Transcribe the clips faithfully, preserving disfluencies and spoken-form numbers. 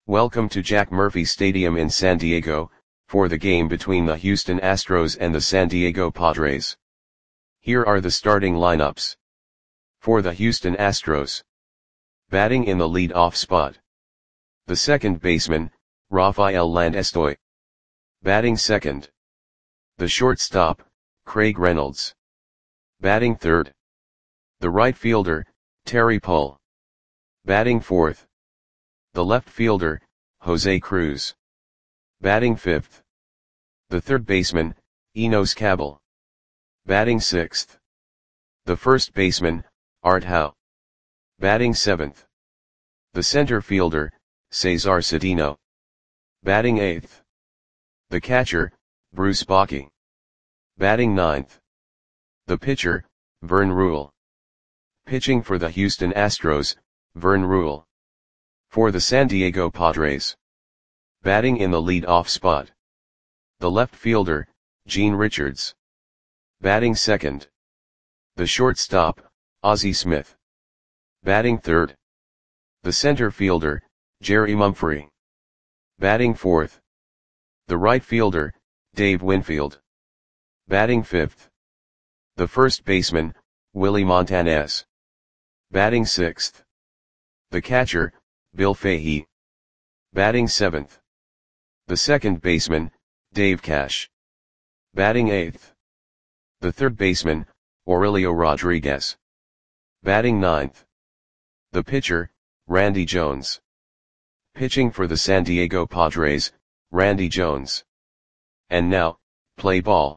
Welcome to Jack Murphy Stadium in San Diego, for the game between the Houston Astros and the San Diego Padres. Here are the starting lineups. For the Houston Astros. Batting in the lead-off spot. The second baseman, Rafael Landestoy. Batting second. The shortstop, Craig Reynolds. Batting third. The right fielder, Terry Pull. Batting fourth. The left fielder, Jose Cruz. Batting fifth. The third baseman, Enos Cabell. Batting sixth. The first baseman, Art Howe. Batting seventh. The center fielder, Cesar Cedeno. Batting eighth. The catcher, Bruce Bochy. Batting ninth. The pitcher, Vern Rule. Pitching for the Houston Astros, Vern Rule. For the San Diego Padres. Batting in the lead-off spot. The left fielder, Gene Richards. Batting second. The shortstop, Ozzie Smith. Batting third. The center fielder, Jerry Mumphrey. Batting fourth. The right fielder, Dave Winfield. Batting fifth. The first baseman, Willie Montanez. Batting sixth. The catcher, Bill Fahey. Batting seventh. The second baseman, Dave Cash. Batting eighth. The third baseman, Aurelio Rodriguez. Batting ninth. The pitcher, Randy Jones. Pitching for the San Diego Padres, Randy Jones. And now, play ball.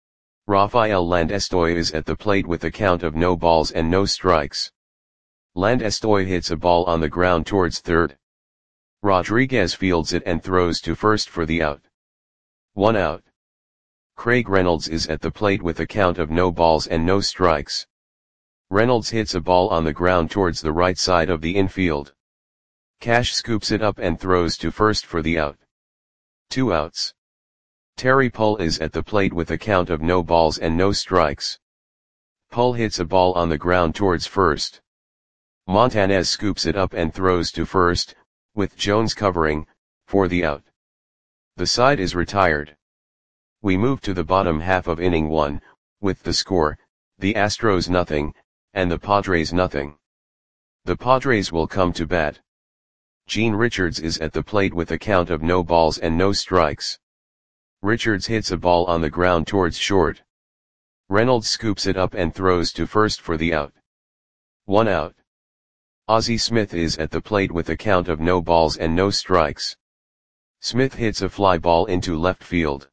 Rafael Landestoy is at the plate with a count of no balls and no strikes. Landestoy hits a ball on the ground towards third. Rodriguez fields it and throws to first for the out. One out. Craig Reynolds is at the plate with a count of no balls and no strikes. Reynolds hits a ball on the ground towards the right side of the infield. Cash scoops it up and throws to first for the out. Two outs. Terry Pull is at the plate with a count of no balls and no strikes. Pull hits a ball on the ground towards first. Montanez scoops it up and throws to first, with Jones covering, for the out. The side is retired. We move to the bottom half of inning one, with the score, the Astros nothing, and the Padres nothing. The Padres will come to bat. Gene Richards is at the plate with a count of no balls and no strikes. Richards hits a ball on the ground towards short. Reynolds scoops it up and throws to first for the out. One out. Ozzie Smith is at the plate with a count of no balls and no strikes. Smith hits a fly ball into left field.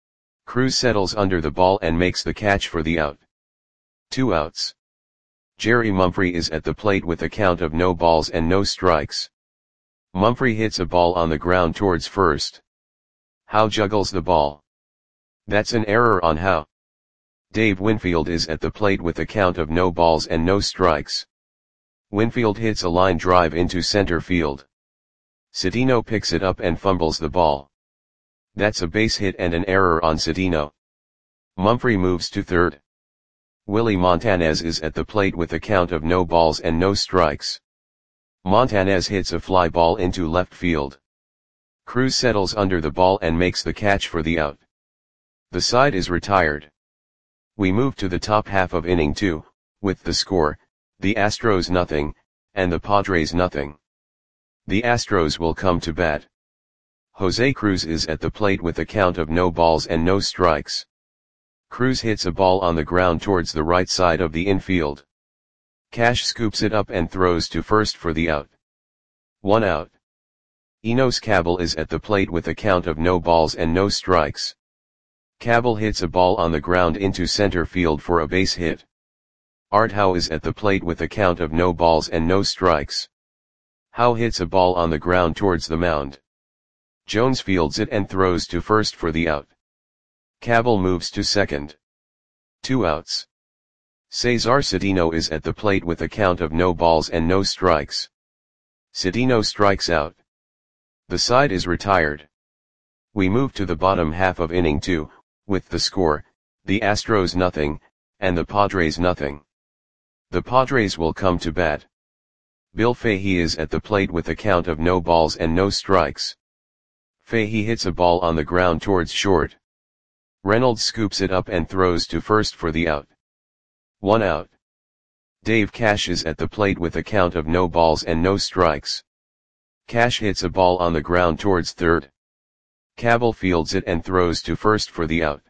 Cruz settles under the ball and makes the catch for the out. Two outs. Jerry Mumphrey is at the plate with a count of no balls and no strikes. Mumphrey hits a ball on the ground towards first. Howe juggles the ball. That's an error on Howe. Dave Winfield is at the plate with a count of no balls and no strikes. Winfield hits a line drive into center field. Cedeno picks it up and fumbles the ball. That's a base hit and an error on Cedeno. Mumphrey moves to third. Willie Montanez is at the plate with a count of no balls and no strikes. Montanez hits a fly ball into left field. Cruz settles under the ball and makes the catch for the out. The side is retired. We move to the top half of inning two, with the score, the Astros nothing, and the Padres nothing. The Astros will come to bat. Jose Cruz is at the plate with a count of no balls and no strikes. Cruz hits a ball on the ground towards the right side of the infield. Cash scoops it up and throws to first for the out. One out. Enos Cabell is at the plate with a count of no balls and no strikes. Cabell hits a ball on the ground into center field for a base hit. Art Howe is at the plate with a count of no balls and no strikes. Howe hits a ball on the ground towards the mound. Jones fields it and throws to first for the out. Cabell moves to second. Two outs. Cesar Cedeno is at the plate with a count of no balls and no strikes. Cedeno strikes out. The side is retired. We move to the bottom half of inning two, with the score, the Astros nothing, and the Padres nothing. The Padres will come to bat. Bill Fahey is at the plate with a count of no balls and no strikes. Fahey hits a ball on the ground towards short. Reynolds scoops it up and throws to first for the out. One out. Dave Cash is at the plate with a count of no balls and no strikes. Cash hits a ball on the ground towards third. Cabell fields it and throws to first for the out.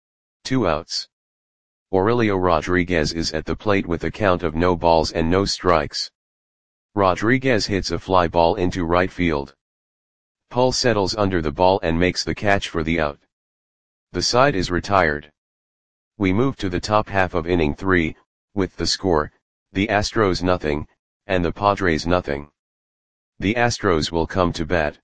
Two outs. Aurelio Rodriguez is at the plate with a count of no balls and no strikes. Rodriguez hits a fly ball into right field. Pull settles under the ball and makes the catch for the out. The side is retired. We move to the top half of inning three, with the score, the Astros nothing, and the Padres nothing. The Astros will come to bat.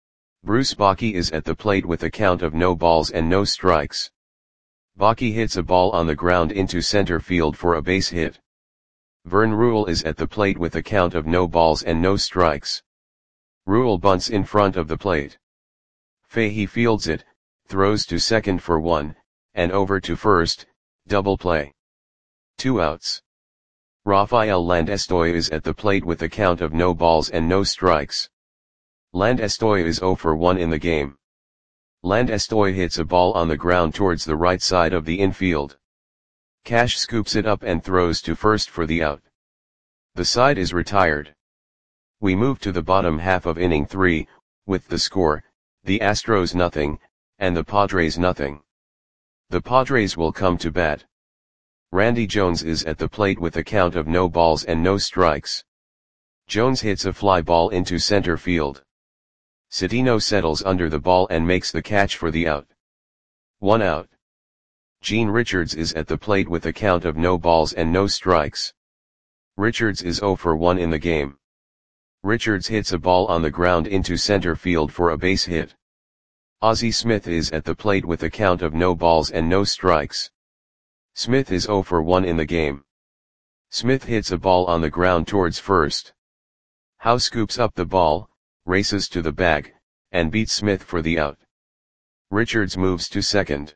Bruce Bochy is at the plate with a count of no balls and no strikes. Bochy hits a ball on the ground into center field for a base hit. Vern Rule is at the plate with a count of no balls and no strikes. Rule bunts in front of the plate. Fahey fields it, throws to second for one, and over to first, double play. Two outs. Rafael Landestoy is at the plate with a count of no balls and no strikes. Landestoy is zero for one in the game. Landestoy hits a ball on the ground towards the right side of the infield. Cash scoops it up and throws to first for the out. The side is retired. We move to the bottom half of inning three, with the score, the Astros nothing, and the Padres nothing. The Padres will come to bat. Randy Jones is at the plate with a count of no balls and no strikes. Jones hits a fly ball into center field. Cedeno settles under the ball and makes the catch for the out. One out. Gene Richards is at the plate with a count of no balls and no strikes. Richards is zero for one in the game. Richards hits a ball on the ground into center field for a base hit. Ozzie Smith is at the plate with a count of no balls and no strikes. Smith is zero for one in the game. Smith hits a ball on the ground towards first. Howe scoops up the ball, races to the bag, and beats Smith for the out. Richards moves to second.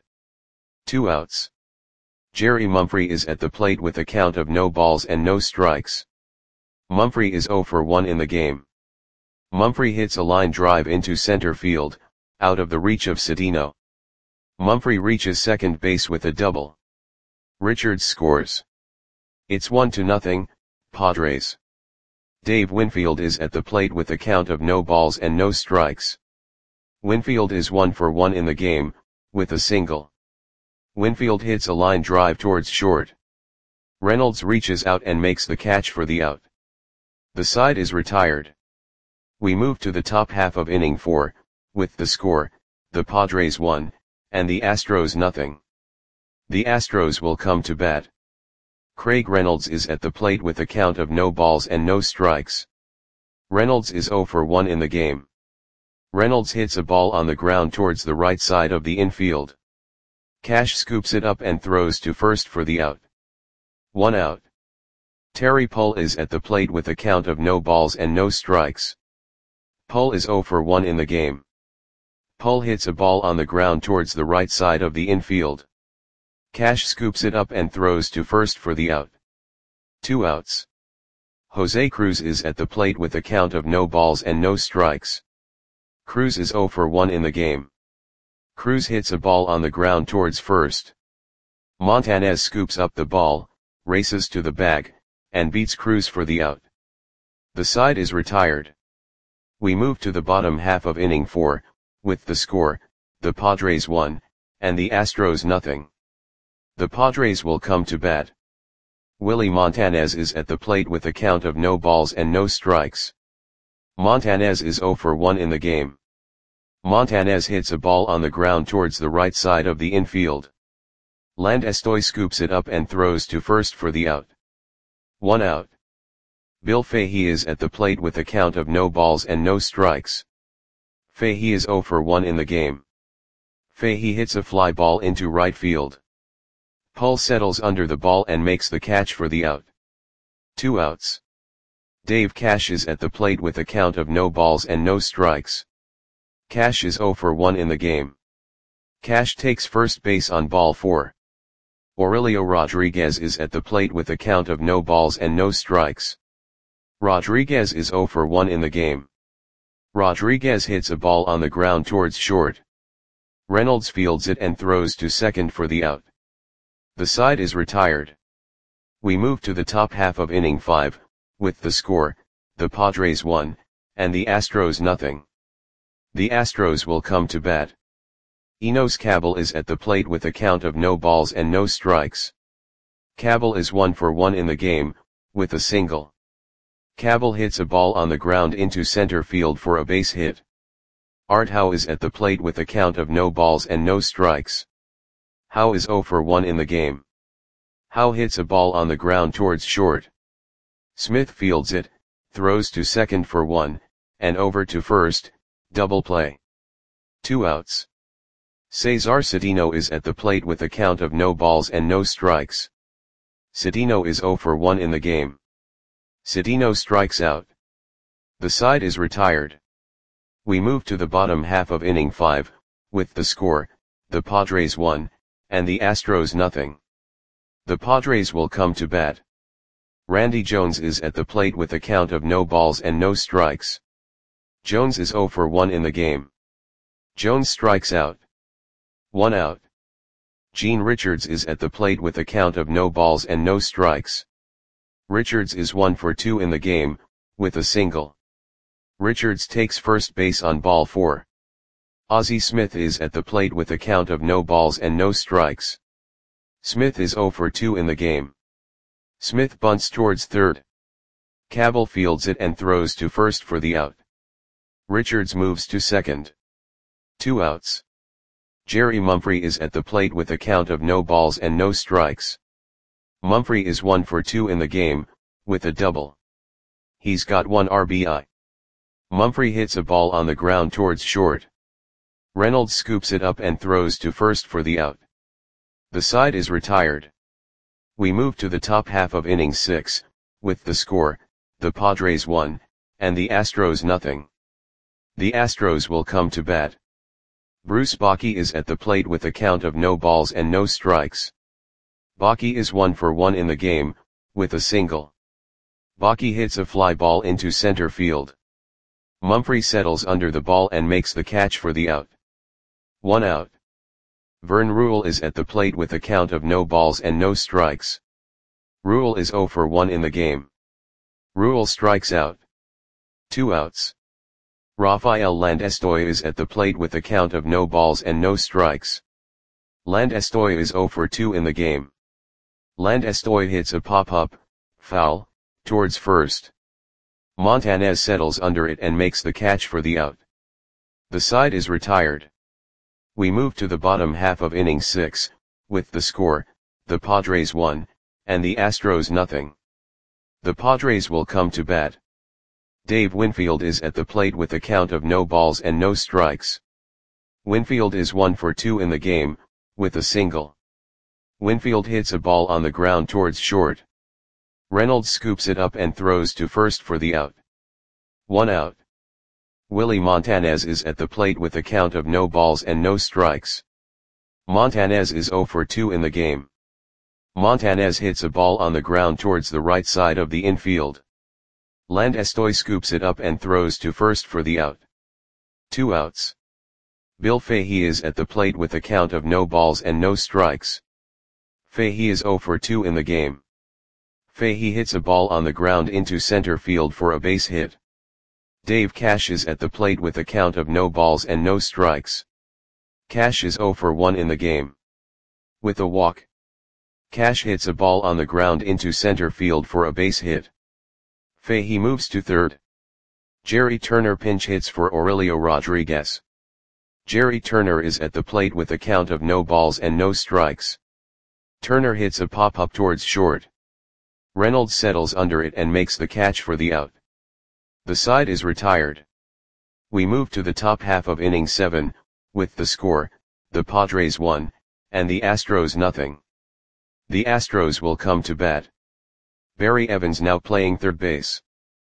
Two outs. Jerry Mumphrey is at the plate with a count of no balls and no strikes. Mumphrey is zero for one in the game. Mumphrey hits a line drive into center field, out of the reach of Cedeno. Mumphrey reaches second base with a double. Richards scores. It's one to nothing, Padres. Dave Winfield is at the plate with a count of no balls and no strikes. Winfield is one for one in the game, with a single. Winfield hits a line drive towards short. Reynolds reaches out and makes the catch for the out. The side is retired. We move to the top half of inning four, with the score, the Padres one, and the Astros nothing. The Astros will come to bat. Craig Reynolds is at the plate with a count of no balls and no strikes. Reynolds is zero for one in the game. Reynolds hits a ball on the ground towards the right side of the infield. Cash scoops it up and throws to first for the out. One out. Terry Pull is at the plate with a count of no balls and no strikes. Pull is zero for one in the game. Pull hits a ball on the ground towards the right side of the infield. Cash scoops it up and throws to first for the out. Two outs. Jose Cruz is at the plate with a count of no balls and no strikes. Cruz is zero for one in the game. Cruz hits a ball on the ground towards first. Montanez scoops up the ball, races to the bag, and beats Cruz for the out. The side is retired. We move to the bottom half of inning four, with the score, the Padres one, and the Astros nothing. The Padres will come to bat. Willie Montanez is at the plate with a count of no balls and no strikes. Montanez is zero for one in the game. Montanez hits a ball on the ground towards the right side of the infield. Landestoy scoops it up and throws to first for the out. One out. Bill Fahey is at the plate with a count of no balls and no strikes. Fahey is zero for one in the game. Fahey hits a fly ball into right field. Pull settles under the ball and makes the catch for the out. Two outs. Dave Cash is at the plate with a count of no balls and no strikes. Cash is zero for one in the game. Cash takes first base on ball four. Aurelio Rodriguez is at the plate with a count of no balls and no strikes. Rodriguez is zero for one in the game. Rodriguez hits a ball on the ground towards short. Reynolds fields it and throws to second for the out. The side is retired. We move to the top half of inning five, with the score, the Padres one, and the Astros nothing. The Astros will come to bat. Enos Cabell is at the plate with a count of no balls and no strikes. Cabell is one for one in the game, with a single. Cabell hits a ball on the ground into center field for a base hit. Art Howe is at the plate with a count of no balls and no strikes. Howe is zero for one in the game. Howe hits a ball on the ground towards short. Smith fields it, throws to second for one, and over to first, double play. Two outs. Cesar Cedeno is at the plate with a count of no balls and no strikes. Cedeno is zero for one in the game. Cedeno strikes out. The side is retired. We move to the bottom half of inning five, with the score, the Padres one, and the Astros nothing. The Padres will come to bat. Randy Jones is at the plate with a count of no balls and no strikes. Jones is zero for one in the game. Jones strikes out. One out. Gene Richards is at the plate with a count of no balls and no strikes. Richards is one for two in the game, with a single. Richards takes first base on ball four. Ozzie Smith is at the plate with a count of no balls and no strikes. Smith is zero for two in the game. Smith bunts towards third. Cabell fields it and throws to first for the out. Richards moves to second. Two outs. Jerry Mumphrey is at the plate with a count of no balls and no strikes. Mumphrey is one for two in the game, with a double. He's got one R B I. Mumphrey hits a ball on the ground towards short. Reynolds scoops it up and throws to first for the out. The side is retired. We move to the top half of inning six, with the score, the Padres one, and the Astros nothing. The Astros will come to bat. Bruce Bochy is at the plate with a count of no balls and no strikes. Bochy is one for one in the game, with a single. Bochy hits a fly ball into center field. Mumphrey settles under the ball and makes the catch for the out. One out. Vern Rule is at the plate with a count of no balls and no strikes. Rule is zero for one in the game. Rule strikes out. Two outs. Rafael Landestoy is at the plate with a count of no balls and no strikes. Landestoy is zero for two in the game. Landestoy hits a pop-up, foul, towards first. Montanez settles under it and makes the catch for the out. The side is retired. We move to the bottom half of inning six, with the score, the Padres one, and the Astros nothing. The Padres will come to bat. Dave Winfield is at the plate with a count of no balls and no strikes. Winfield is one for two in the game, with a single. Winfield hits a ball on the ground towards short. Reynolds scoops it up and throws to first for the out. One out. Willie Montanez is at the plate with a count of no balls and no strikes. Montanez is zero for two in the game. Montanez hits a ball on the ground towards the right side of the infield. Landestoy scoops it up and throws to first for the out. Two outs. Bill Fahey is at the plate with a count of no balls and no strikes. Fahey is zero for two in the game. Fahey hits a ball on the ground into center field for a base hit. Dave Cash is at the plate with a count of no balls and no strikes. Cash is zero for one in the game. With a walk. Cash hits a ball on the ground into center field for a base hit. Fahey moves to third. Jerry Turner pinch hits for Aurelio Rodriguez. Jerry Turner is at the plate with a count of no balls and no strikes. Turner hits a pop-up towards short. Reynolds settles under it and makes the catch for the out. The side is retired. We move to the top half of inning seven, with the score, the Padres one, and the Astros nothing. The Astros will come to bat. Barry Evans now playing third base.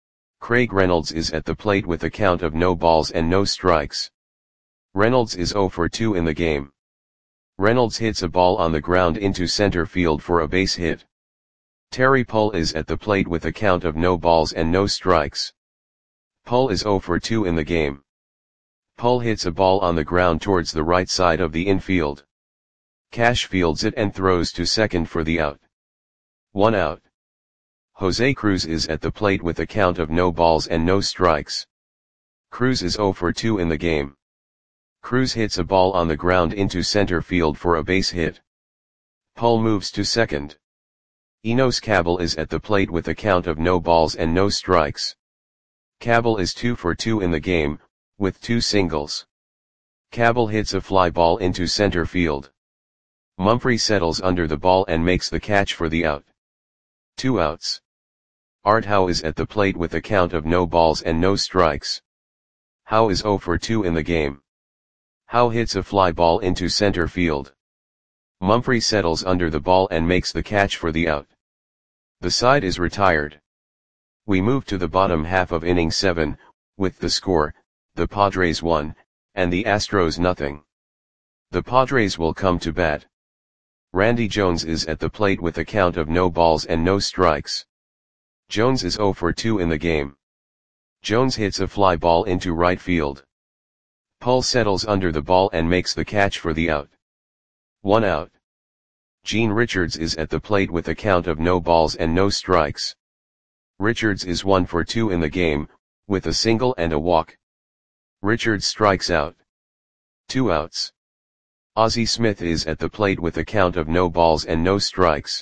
Craig Reynolds is at the plate with a count of no balls and no strikes. Reynolds is zero for two in the game. Reynolds hits a ball on the ground into center field for a base hit. Terry Pull is at the plate with a count of no balls and no strikes. Pull is zero for two in the game. Pull hits a ball on the ground towards the right side of the infield. Cash fields it and throws to second for the out. One out. Jose Cruz is at the plate with a count of no balls and no strikes. Cruz is zero for two in the game. Cruz hits a ball on the ground into center field for a base hit. Pull moves to second. Enos Cabell is at the plate with a count of no balls and no strikes. Cabell is two for two in the game, with two singles. Cabell hits a fly ball into center field. Mumphrey settles under the ball and makes the catch for the out. Two outs. Art Howe is at the plate with a count of no balls and no strikes. Howe is zero for two in the game. Howe hits a fly ball into center field. Mumphrey settles under the ball and makes the catch for the out. The side is retired. We move to the bottom half of inning seven, with the score, the Padres one, and the Astros nothing. The Padres will come to bat. Randy Jones is at the plate with a count of no balls and no strikes. Jones is zero for two in the game. Jones hits a fly ball into right field. Pull settles under the ball and makes the catch for the out. One out. Gene Richards is at the plate with a count of no balls and no strikes. Richards is one for two in the game, with a single and a walk. Richards strikes out. Two outs. Ozzie Smith is at the plate with a count of no balls and no strikes.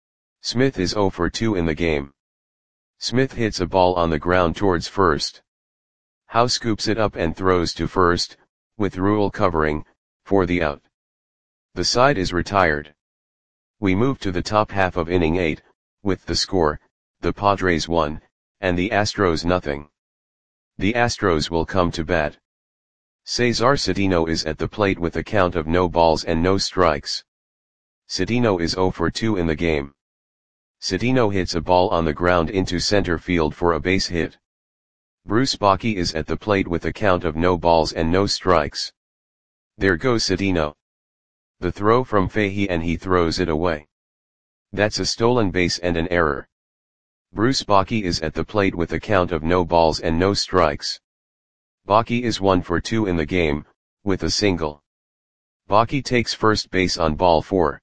Smith is zero for two in the game. Smith hits a ball on the ground towards first. Howe scoops it up and throws to first, with Rule covering, for the out. The side is retired. We move to the top half of inning eight, with the score, the Padres one, and the Astros nothing. The Astros will come to bat. Cesar Cedeno is at the plate with a count of no balls and no strikes. Cedeno is zero for two in the game. Cedeno hits a ball on the ground into center field for a base hit. Bruce Bochy is at the plate with a count of no balls and no strikes. There goes Cedeno. The throw from Fahey and he throws it away. That's a stolen base and an error. Bruce Bochy is at the plate with a count of no balls and no strikes. Bochy is one for two in the game, with a single. Bochy takes first base on ball four.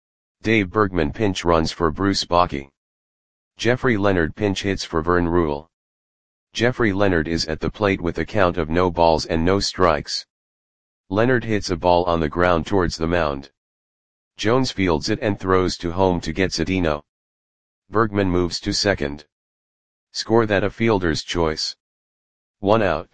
Dave Bergman pinch runs for Bruce Bochy. Jeffrey Leonard pinch hits for Vern Rule. Jeffrey Leonard is at the plate with a count of no balls and no strikes. Leonard hits a ball on the ground towards the mound. Jones fields it and throws to home to get Cedeno. Bergman moves to second. Score that a fielder's choice. One out.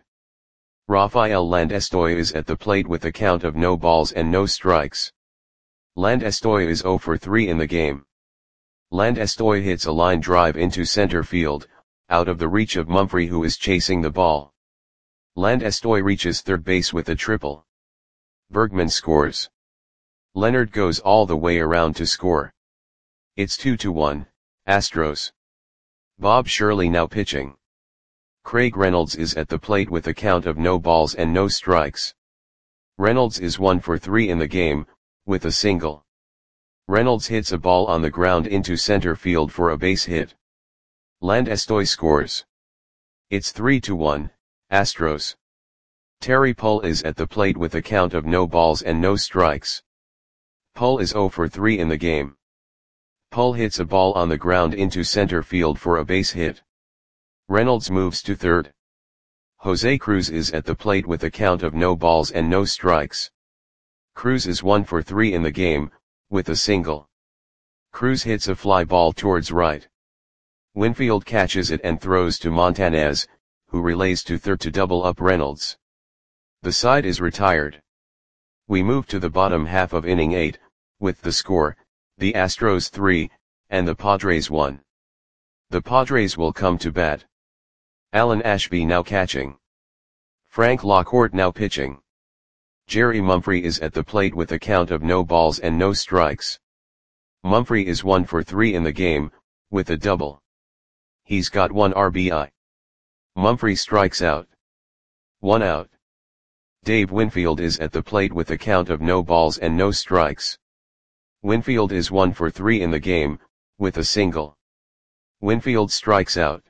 Rafael Landestoy is at the plate with a count of no balls and no strikes. Landestoy is zero for three in the game. Landestoy hits a line drive into center field, out of the reach of Mumphrey who is chasing the ball. Landestoy reaches third base with a triple. Bergman scores. Leonard goes all the way around to score. It's two to one, Astros. Bob Shirley now pitching. Craig Reynolds is at the plate with a count of no balls and no strikes. Reynolds is one for three in the game, with a single. Reynolds hits a ball on the ground into center field for a base hit. Landestoy scores. It's three to one, Astros. Terry Pull is at the plate with a count of no balls and no strikes. Pull is zero for three in the game. Pull hits a ball on the ground into center field for a base hit. Reynolds moves to third. Jose Cruz is at the plate with a count of no balls and no strikes. Cruz is one for three in the game, with a single. Cruz hits a fly ball towards right. Winfield catches it and throws to Montanez, who relays to third to double up Reynolds. The side is retired. We move to the bottom half of inning eight, with the score, the Astros three, and the Padres one. The Padres will come to bat. Alan Ashby now catching. Frank Lockhart now pitching. Jerry Mumphrey is at the plate with a count of no balls and no strikes. Mumphrey is one for three in the game, with a double. He's got one R B I. Mumphrey strikes out. One out. Dave Winfield is at the plate with a count of no balls and no strikes. Winfield is one for three in the game, with a single. Winfield strikes out.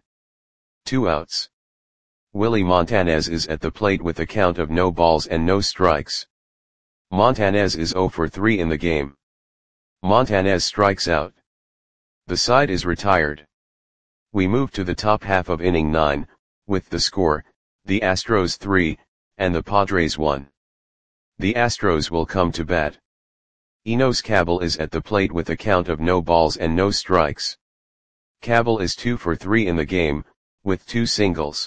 Two outs. Willie Montanez is at the plate with a count of no balls and no strikes. Montanez is zero for three in the game. Montanez strikes out. The side is retired. We move to the top half of inning nine, with the score, the Astros three, and the Padres one. The Astros will come to bat. Enos Cabell is at the plate with a count of no balls and no strikes. Cabell is two for three in the game, with two singles.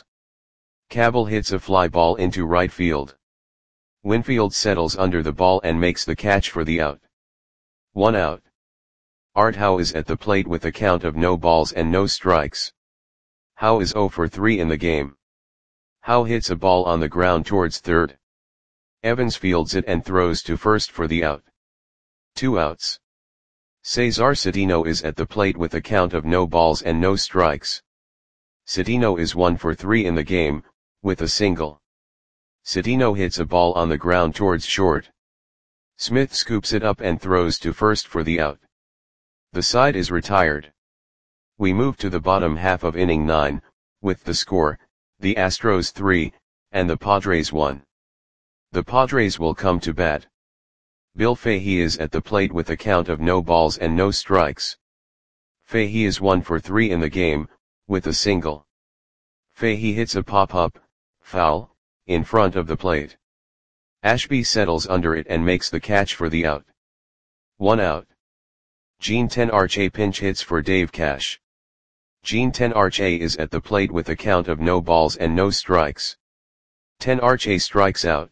Cabell hits a fly ball into right field. Winfield settles under the ball and makes the catch for the out. One out. Art Howe is at the plate with a count of no balls and no strikes. Howe is zero for three in the game. Howe hits a ball on the ground towards third. Evans fields it and throws to first for the out. Two outs. Cesar Cedeno is at the plate with a count of no balls and no strikes. Cedeno is one for three in the game, with a single. Cedeno hits a ball on the ground towards short. Smith scoops it up and throws to first for the out. The side is retired. We move to the bottom half of inning nine, with the score, the Astros three, and the Padres one. The Padres will come to bat. Bill Fahey is at the plate with a count of no balls and no strikes. Fahey is one for three in the game, with a single. Fahey hits a pop-up, foul, in front of the plate. Ashby settles under it and makes the catch for the out. One out. Gene Tenarche pinch hits for Dave Cash. Gene Tenarche is at the plate with a count of no balls and no strikes. Tenarche strikes out.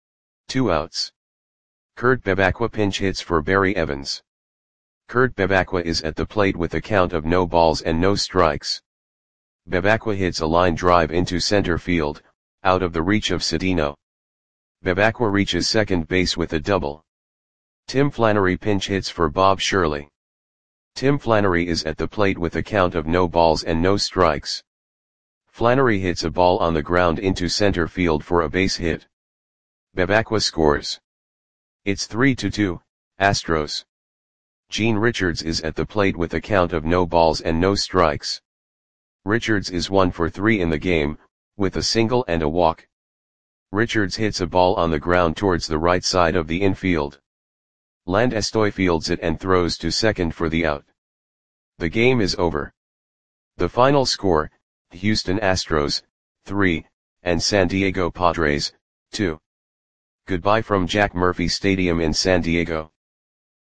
Two outs. Kurt Bevacqua pinch hits for Barry Evans. Kurt Bevacqua is at the plate with a count of no balls and no strikes. Bevacqua hits a line drive into center field, out of the reach of Cedeno. Bevacqua reaches second base with a double. Tim Flannery pinch hits for Bob Shirley. Tim Flannery is at the plate with a count of no balls and no strikes. Flannery hits a ball on the ground into center field for a base hit. Bevacqua scores. It's three to two, Astros. Gene Richards is at the plate with a count of no balls and no strikes. Richards is one for three in the game, with a single and a walk. Richards hits a ball on the ground towards the right side of the infield. Landestoy fields it and throws to second for the out. The game is over. The final score, Houston Astros, three, and San Diego Padres, two. Goodbye from Jack Murphy Stadium in San Diego.